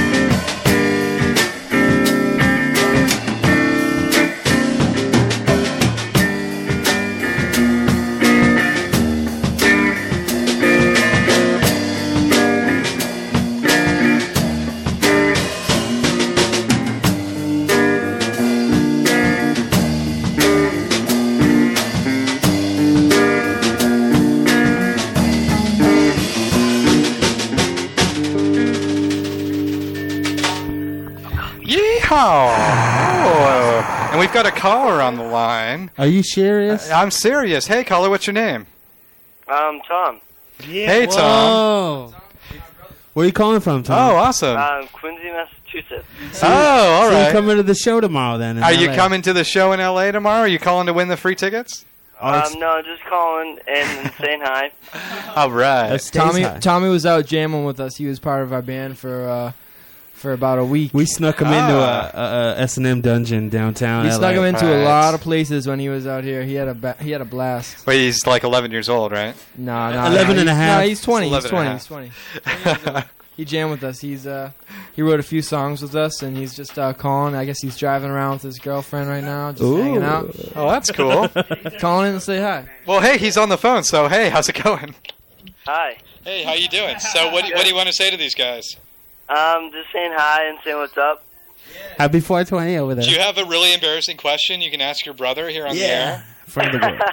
Oh, and we've got a caller on the line. Are you serious? Uh, I'm serious. Hey, caller, what's your name? Um, Tom. Yeah. Hey, Tom. Whoa. Where are you calling from, Tom? Oh, awesome. Um, Quincy, Massachusetts. So, oh, all so right. you're coming to the show tomorrow, then? Are you L A? coming to the show in L A tomorrow? Are you calling to win the free tickets? Um, no, just calling and saying hi. All right. Tommy high. Tommy was out jamming with us. He was part of our band for uh, for about a week. We snuck him Ah. into a, a, a S and M dungeon downtown We L A. snuck him into Right. a lot of places when he was out here. He had a ba- he had a blast. Wait, he's like eleven years old, right? No, no, eleven no, and a he's- half. No, he's twenty. He's He's eleven twenty. and a He's twenty. twenty years old. He jammed with us. He's uh he wrote a few songs with us, and he's just uh, calling. I guess he's driving around with his girlfriend right now, just Ooh. hanging out. Oh, that's cool. Calling in to say hi. Well, hey, he's on the phone, so hey, how's it going? Hi. Hey, how you doing? So what do, what do you want to say to these guys? Um, just saying hi and saying what's up. Happy four twenty over there. Do you have a really embarrassing question you can ask your brother here on the air? Friend of the world.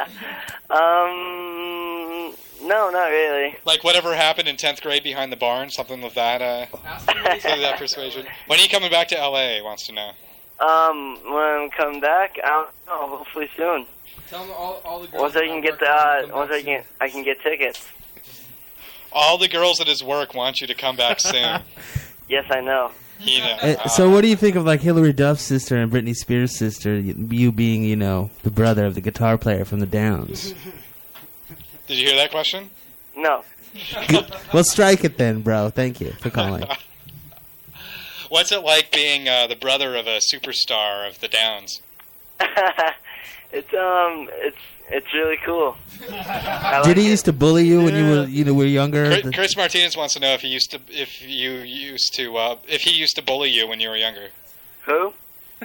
um, no, not really. Like whatever happened in tenth grade behind the barn, something of that, uh, something of that persuasion. When are you coming back to L A, wants to know. Um, when I'm coming back, I don't know, hopefully soon. Tell them all, all the girls Once I can get the, uh, once I can, I can get tickets. all the girls at his work want you to come back soon. Yes, I know. He knows. Uh, so what do you think of like Hillary Duff's sister and Britney Spears' sister? You being, you know, the brother of the guitar player from the Downs. Did you hear that question? No. Well, strike it then, bro. Thank you for calling. What's it like being uh, the brother of a superstar of the Downs? It's um, it's it's really cool. I Did like he it. used to bully you when you were, you know, were younger? Chris, Chris Martinez wants to know if he used to, if you used to, uh, if he used to bully you when you were younger. Who?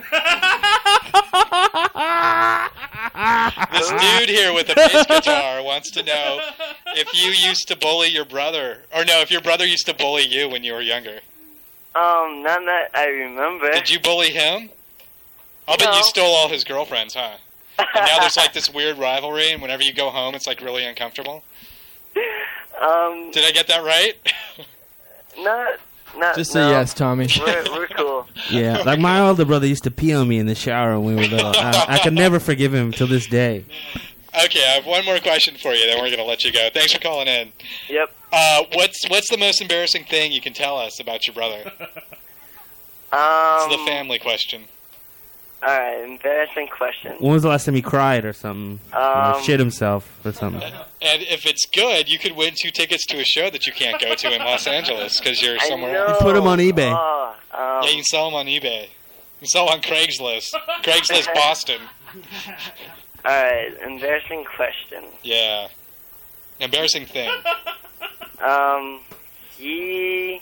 This dude here with a bass guitar wants to know if you used to bully your brother, or no, if your brother used to bully you when you were younger. Um, none that I remember. Did you bully him? I'll bet No. you stole all his girlfriends, huh? And now there's like this weird rivalry, and whenever you go home, it's like really uncomfortable. Um, Did I get that right? not, not. Just say no. yes, Tommy. We're, we're cool. Yeah, like my older brother used to pee on me in the shower when we were little. I, I could never forgive him till this day. Okay, I have one more question for you, then we're going to let you go. Thanks for calling in. Yep. Uh, what's what's the most embarrassing thing you can tell us about your brother? Um, It's the family question. All right, embarrassing question. When was the last time he cried or something? or Um, shit himself or something? And if it's good, you could win two tickets to a show that you can't go to in Los Angeles because you're I somewhere know. else. You put 'em on eBay. Oh, um, Yeah, you can sell them on eBay. You can sell them on Craigslist. Craigslist Boston. All right, embarrassing question. Yeah. Embarrassing thing. Um, he.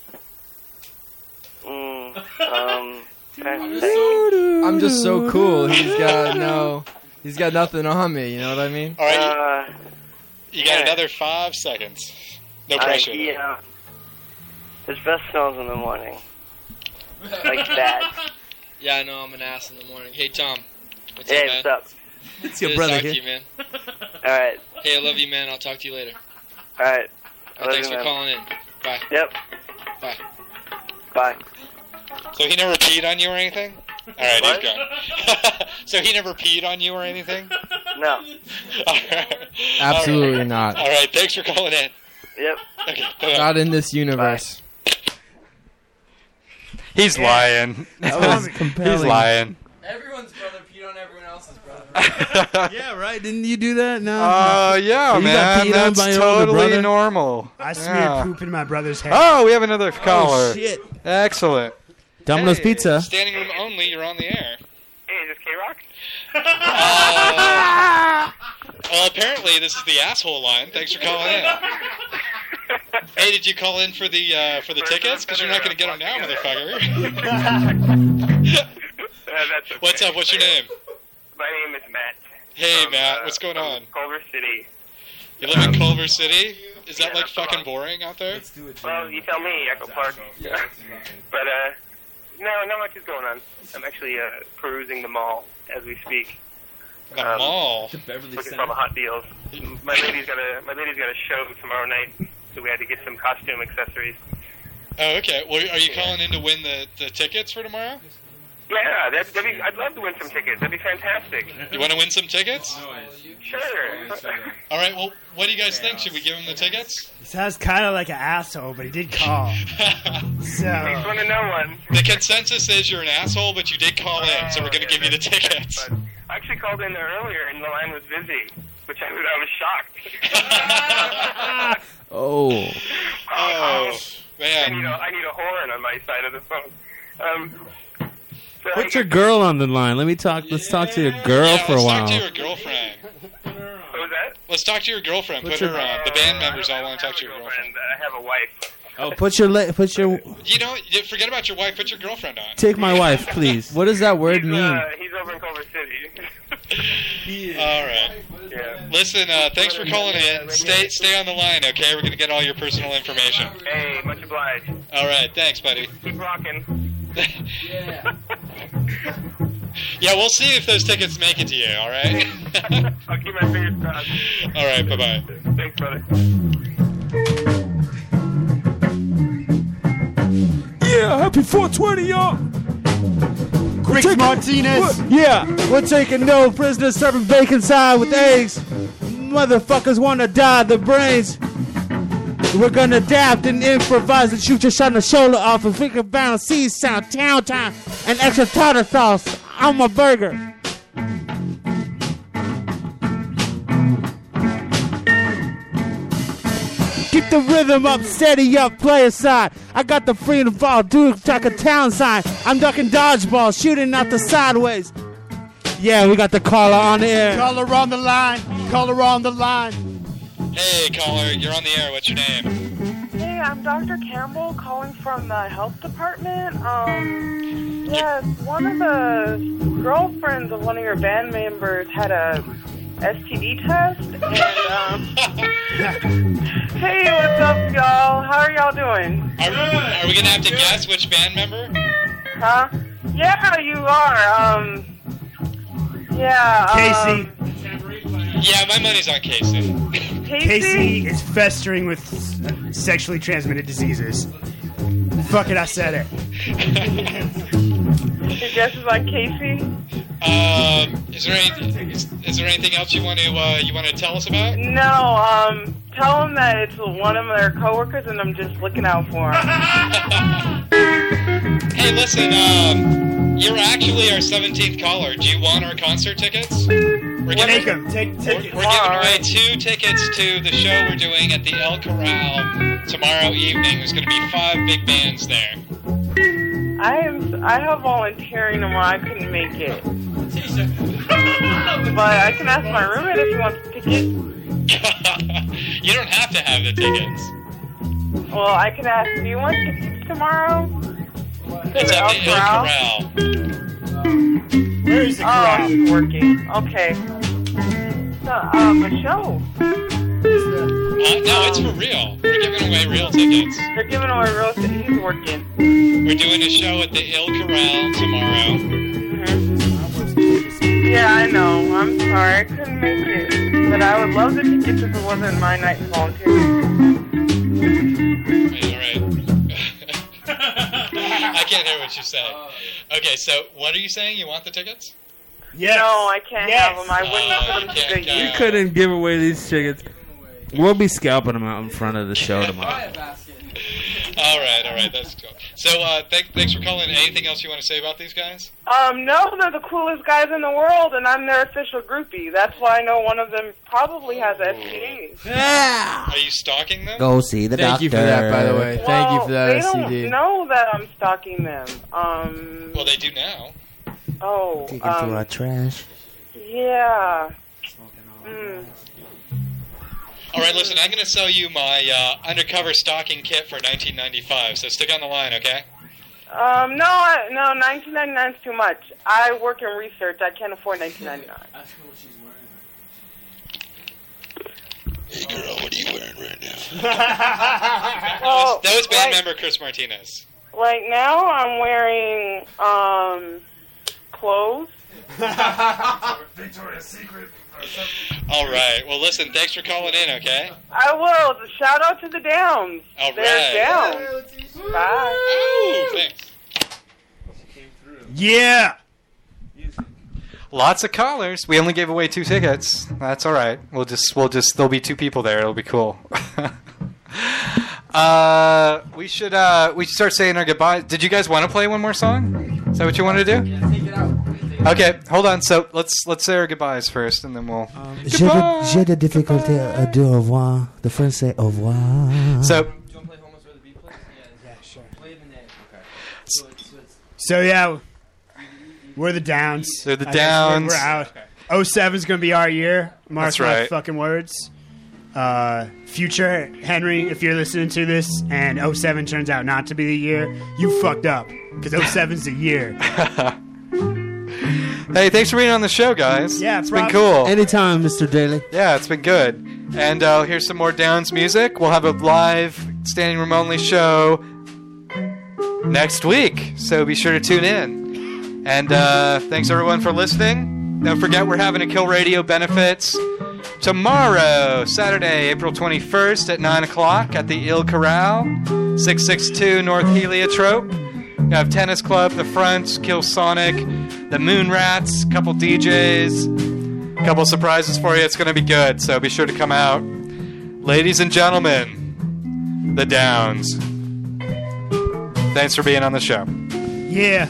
Mm, um. trying to think. I'm just so cool. He's got no, he's got nothing on me. You know what I mean? All right, Uh, you got yeah. another five seconds. No uh, pressure. he, uh, his breath smells in the morning. Like that. Yeah, I know I'm an ass in the morning. Hey, Tom. What's Hey, up, man? what's up? It's Good your to brother talk here. to you, man. All right. Hey, I love you, man. I'll talk to you later. All right. All right, thanks you, for man. calling in. Bye. Yep. Bye. Bye. So he never peed on you or anything? All right, he's gone. So he never peed on you or anything? No. All right. Absolutely All right. not. All right, thanks for calling in. Yep. Okay, bye-bye. Not in this universe. He's lying. That was compelling. He's lying. Everyone's brother peed on everyone else's brother. Yeah, right. Didn't you do that? No. Oh, yeah, You got man. peed on That's by your older totally brother? normal. I smeared Yeah. poop in my brother's hair. Oh, we have another caller. Oh, shit. Excellent. Domino's Hey, Pizza. Standing room only, you're on the air. Hey, is this K-Rock? Uh, well, apparently this is the asshole line. Thanks for calling in. Hey, did you call in for the uh, for the tickets? Because you're not going to get them now, motherfucker. Uh, that's okay. What's up? What's your name? My name is Matt. Hey, from, Matt. uh, What's going from on? Culver City. You live in Culver City? Is that Yeah, like that's the fucking one. boring out there? Well, you tell me, Echo Park. But, uh, no, not much is going on. I'm actually uh, perusing the mall as we speak. The Um, mall. Looking for all the hot deals. My lady's got a my lady's got a show tomorrow night, so we had to get some costume accessories. Oh, okay. Well, are you calling in to win the, the tickets for tomorrow? Yeah, that'd, that'd be, I'd love to win some tickets. That'd be fantastic. You want to win some tickets? Sure. All right. Well, what do you guys think? Should we give him the tickets? He sounds kind of like an asshole, but he did call. So Makes one to know one. The consensus is you're an asshole, but you did call in, so we're going to give you the tickets. But I actually called in there earlier, and the line was busy, which I, I was shocked. Oh. Oh, I need, man. a, I need a horn on my side of the phone. Um, so I Put your girl on the line. Let me talk. Let's talk to your girl Yeah, for a let's while. talk to your girlfriend. What was that? Let's talk to your girlfriend. What's Put your- her on. The band members all want to talk to your And girlfriend. uh, I have a wife. Oh, put your le- put your You know, you forget about your wife. Put your girlfriend on. take my wife, please. What does that word He's, mean? uh, he's over in Culver City. All right. Yeah. Listen, uh, thanks for calling in. Stay stay on the line, okay? We're going to get all your personal information. Hey, much obliged. All right. Thanks, buddy. Keep rocking. Yeah, we'll see if those tickets make it to you, all right? I'll keep my fingers crossed. All right. Bye-bye. Thanks, brother. Yeah, happy four twenty, y'all. Rick Martinez. Yeah, we're taking no prisoners, serving bacon side with eggs. Motherfuckers want to die the brains. We're gonna adapt and improvise and shoot your shot in the shoulder off and finger bound, sea sound, town time, and extra tartar sauce on my burger. Keep the rhythm up, steady up, play aside. I got the freedom ball, do like a town sign. I'm ducking dodgeball, shooting out the sideways. Yeah, we got the caller on the air. Caller on the line. Caller on the line. Hey, caller, you're on the air. What's your name? Hey, I'm Doctor Campbell calling from the health department. Um, yeah, one of the girlfriends of one of your band members had a S T D test. And, um, hey, what's up, y'all? How are y'all doing? Are, are we going to have to guess which band member? Huh? Yeah, you are. Um, yeah. Casey. Um, Yeah, my money's on Casey. Casey? Casey is festering with sexually transmitted diseases. Fuck it, I said it. Your guess is like Casey? Um, is there any, is, is there anything else you want to uh, you want to tell us about? No, um, tell them that it's one of their coworkers and I'm just looking out for them. Hey, listen, um, you're actually our seventeenth caller. Do you want our concert tickets? We're giving, Take them. Take tickets. We're giving away two tickets to the show we're doing at the El Corral tomorrow evening. There's going to be five big bands there. I am. I have volunteering tomorrow. I couldn't make it, but I can ask my roommate if he wants the tickets. You don't have to have the tickets. Well, I can ask. Do you want tickets tomorrow? It's at the El Corral. Where is the Oh, corral? he's working. Okay. So, um, the show. Uh, no, it's for real. We're giving away real tickets. They're giving away real estate. He's working. We're doing a show at the El Corral tomorrow. Mm-hmm. Yeah, I know. I'm sorry. I couldn't make it. But I would love the tickets if it wasn't my night to volunteer. Hey, all right. I can't hear what you said. Okay, so what are you saying? You want the tickets? Yes. No, I can't Yes. have them. I wouldn't Uh, put them you can't to good go. We couldn't give away these tickets. We'll be scalping them out in front of the show tomorrow. All right, all right, that's cool. So, uh, th- thanks for calling. Anything else you want to say about these guys? Um, no, they're the coolest guys in the world, and I'm their official groupie. That's why I know one of them probably has S T Ds. Yeah. Are you stalking them? Go see the Thank doctor. you for that, by the way. Thank you Well, for that they S T D. don't know that I'm stalking them. Um, Well, they do now. oh, Digging through our um, trash. yeah. Mm. All right, listen, I'm going to sell you my uh, undercover stalking kit for nineteen ninety-five, so stick on the line, okay? Um, no, I, no, nineteen ninety-nine is too much. I work in research. I can't afford nineteen ninety-nine. Hey, girl, what are you wearing right now? Well, that was band like, member Chris Martinez. like now I'm wearing, um, clothes. Victoria's Secret. All right, well, listen, thanks for calling in, okay? I will. Shout out to the Downs. All They're right. down. Bye. Ooh, thanks. Yeah. Lots of callers. We only gave away two tickets. That's all right. We'll just, we'll just, there'll be two people there. It'll be cool. uh, we should, uh, we should start saying our goodbyes. Did you guys want to play one more song? Is that what you want to do? Yeah, take it out. Okay, hold on. So let's let's say our goodbyes first, and then we'll. Um, J'ai de, j'ai de difficulté à dire au revoir. The French say au revoir. So. Do you want to play Homos Where the Beat Plays? Yeah, yeah, sure. Play the name. Okay. So it's, so it's So yeah, we're the Downs. They're the I guess Downs. We're, we're out. oh seven's gonna be our year. Mark That's my right. fucking words. Uh, future Henry, if you're listening to this, and oh seven turns out not to be the year, you fucked up because oh seven's the year. Hey, thanks for being on the show, guys. Yeah, it's prob- been cool. Anytime, Mister Daly. Yeah, it's been good. And uh, here's some more Downs music. We'll have a live standing room only show next week, so be sure to tune in. And uh, thanks everyone for listening. Don't forget we're having a Kill Radio benefits tomorrow, Saturday, April twenty-first at nine o'clock at the Il Corral, six sixty-two North Heliotrope. We have Tennis Club, The Fronts, Kill Sonic, the Moon Rats, a couple D Js, a couple surprises for you. It's going to be good, so be sure to come out. Ladies and gentlemen, the Downs. Thanks for being on the show. Yeah.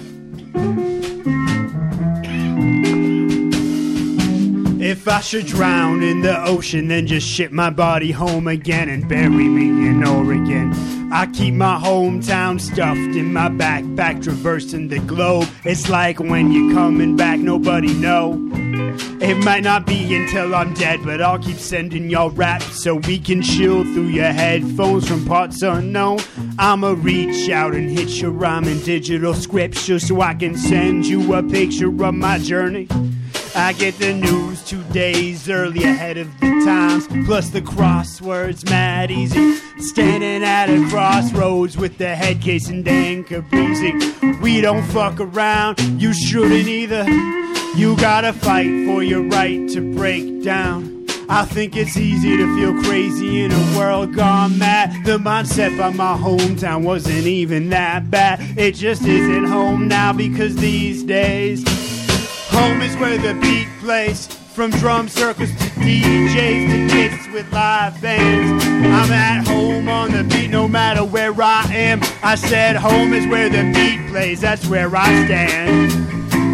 If I should drown in the ocean, then just ship my body home again and bury me in Oregon. I keep my hometown stuffed in my backpack, traversing the globe. It's like when you're coming back, nobody know. It might not be until I'm dead, but I'll keep sending y'all raps so we can chill through your headphones from parts unknown. I'ma reach out and hit your rhyme in digital scripture so I can send you a picture of my journey. I get the news two days early ahead of the times, plus the crosswords mad easy. Standing at a crossroads with the head case and Dan Caprese. We don't fuck around, you shouldn't either. You gotta fight for your right to break down. I think it's easy to feel crazy in a world gone mad. The mindset by my hometown wasn't even that bad. It just isn't home now because these days home is where the beat plays. From drum circles to D Js to kids with live bands. I'm at home on the beat no matter where I am. I said home is where the beat plays, that's where I stand.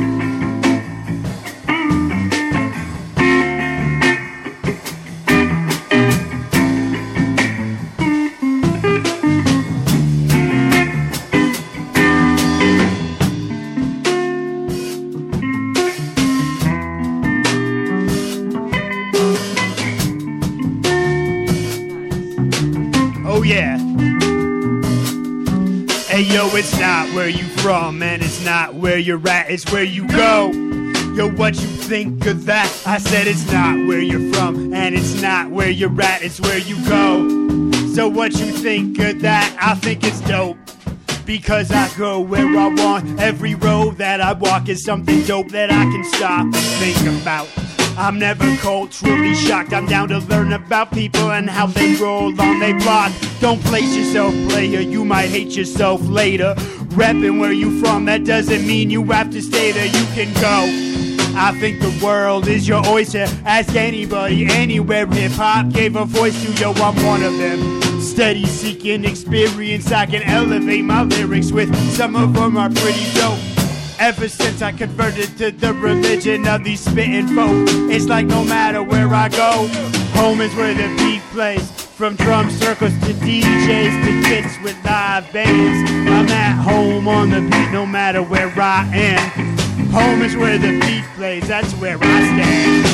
Yo, it's not where you from, and it's not where you're at, it's where you go. Yo, what you think of that? I said it's not where you're from, and it's not where you're at, it's where you go. So what you think of that? I think it's dope, because I go where I want. Every road that I walk is something dope that I can stop and think about. I'm never culturally shocked. I'm down to learn about people and how they roll on they block. Don't place yourself, player. You might hate yourself later. Reppin' where you from, that doesn't mean you have to stay there. You can go. I think the world is your oyster. Ask anybody, anywhere. Hip-hop gave a voice to, yo, I'm one of them. Steady seeking experience, I can elevate my lyrics with. Some of them are pretty dope. Ever since I converted to the religion of these spittin' folk, it's like no matter where I go, home is where the beat plays. From drum circles to D Js to kids with live bands, I'm at home on the beat no matter where I am. Home is where the beat plays, that's where I stand.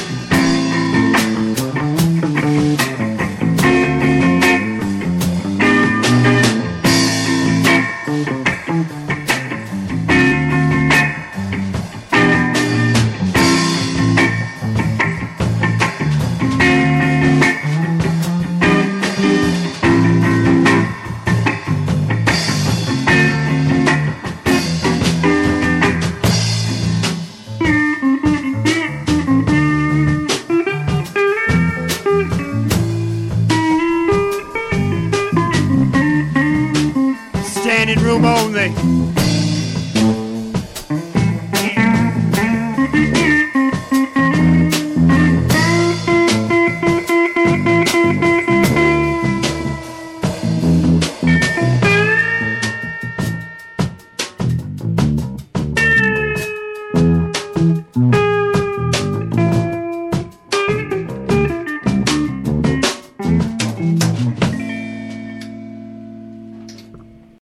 Room only.